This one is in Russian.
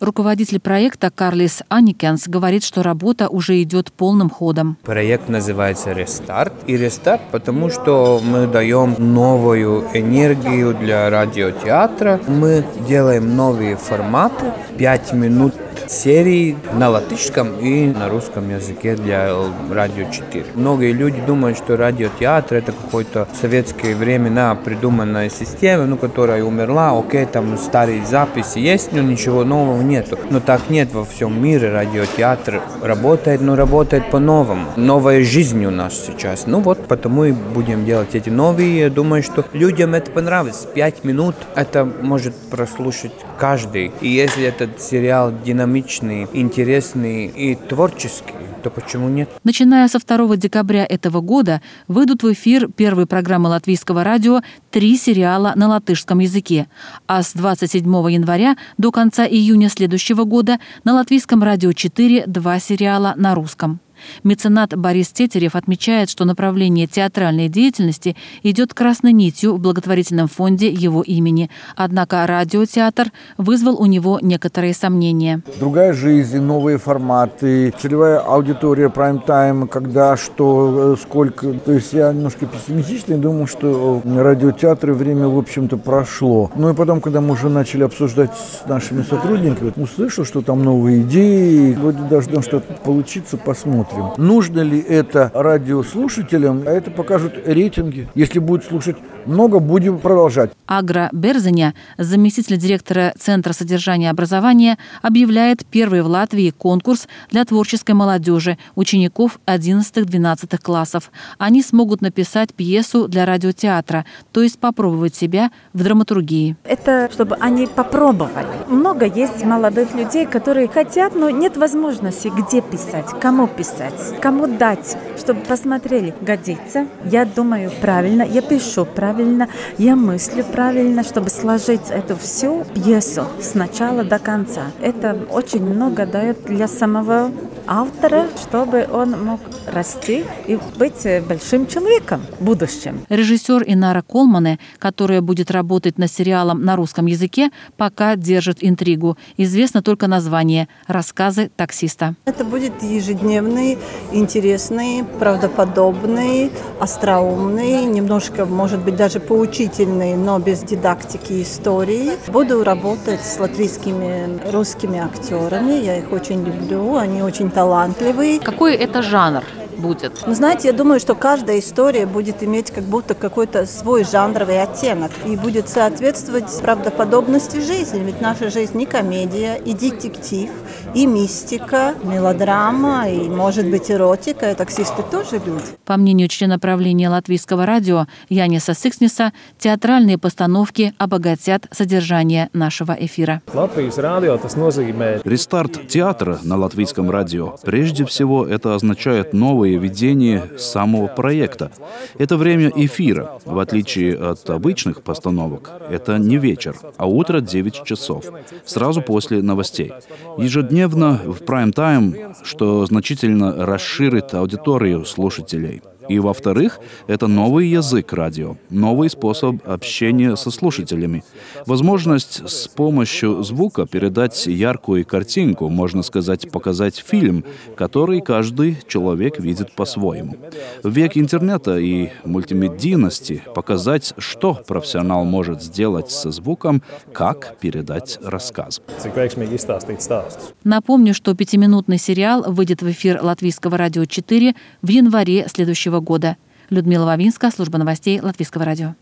Руководитель проекта Карлис Аникенс говорит, что работа уже идет полным ходом. Проект называется «Рестарт». И «Рестарт», потому что мы даем новую энергию для радиотеатра. Мы делаем новые форматы, 5 минут серии на латышском и на русском языке для Радио 4. Многие люди думают, что радиотеатр — это какой-то в советские времена придуманная система, которая умерла. Окей, там старые записи есть, но ничего нового нету. Но так нет во всем мире. Радиотеатр работает, но работает по-новому. Новая жизнь у нас сейчас. Потому и будем делать эти новые. Я думаю, что людям это понравится. 5 минут это может прослушать каждый. И если этот сериал динамичный, интересный и творческий, то почему нет? Начиная со 2 декабря этого года выйдут в эфир первые программы Латвийского радио 3 сериала на латышском языке, а с 27 января до конца июня следующего года на Латвийском радио 4 2 сериала на русском. Меценат Борис Тетерев отмечает, что направление театральной деятельности идет красной нитью в благотворительном фонде его имени. Однако радиотеатр вызвал у него некоторые сомнения. Другая жизнь, новые форматы, целевая аудитория, прайм-тайм, когда, что, сколько. То есть я немножко пессимистичный, думаю, что радиотеатры время, в общем-то, прошло. Ну и потом, когда мы уже начали обсуждать с нашими сотрудниками, услышал, что там новые идеи, вроде должно что-то получиться, посмотрим. Нужно ли это радиослушателям, а это покажут рейтинги. Если будет слушать много, будем продолжать. Агра Берзеня, заместитель директора Центра содержания и образования, объявляет первый в Латвии конкурс для творческой молодежи, учеников 11-12 классов. Они смогут написать пьесу для радиотеатра, то есть попробовать себя в драматургии. Это чтобы они попробовали. Много есть молодых людей, которые хотят, но нет возможности, где писать, кому писать, кому дать, чтобы посмотрели. Годится. Я думаю правильно, я пишу правильно, я мыслю правильно, чтобы сложить эту всю пьесу с начала до конца. Это очень много дает для самого автора, чтобы он мог расти и быть большим человеком в будущем. Режиссер Инара Колмане, которая будет работать над сериалом на русском языке, пока держит интригу. Известно только название «Рассказы таксиста». Это будет ежедневный, интересный, правдоподобный, остроумный, немножко, может быть, даже поучительный, но без дидактики истории. Буду работать с латвийскими, русскими актерами. Я их очень люблю, они очень талантливые. Какой это жанр будет? Знаете, я думаю, что каждая история будет иметь как будто какой-то свой жанровый оттенок и будет соответствовать правдоподобности жизни. Ведь наша жизнь не комедия, и детектив, и мистика, мелодрама, и, может быть, эротика. И таксисты тоже люди. По мнению члена правления Латвийского радио Яниса Сиксниса, театральные постановки обогатят содержание нашего эфира. Рестарт театра на Латвийском радио. Прежде всего, это означает новое ведение самого проекта. Это время эфира. В отличие от обычных постановок, это не вечер, а утро 9 часов, сразу после новостей. Ежедневно в прайм-тайм, что значительно расширит аудиторию слушателей. И, во-вторых, это новый язык радио, новый способ общения со слушателями. Возможность с помощью звука передать яркую картинку, можно сказать, показать фильм, который каждый человек видит по-своему. В век интернета и мультимедийности показать, что профессионал может сделать со звуком, как передать рассказ. Напомню, что 5-минутный сериал выйдет в эфир Латвийского радио 4 в январе следующего года. Людмила Вавинска, служба новостей Латвийского радио.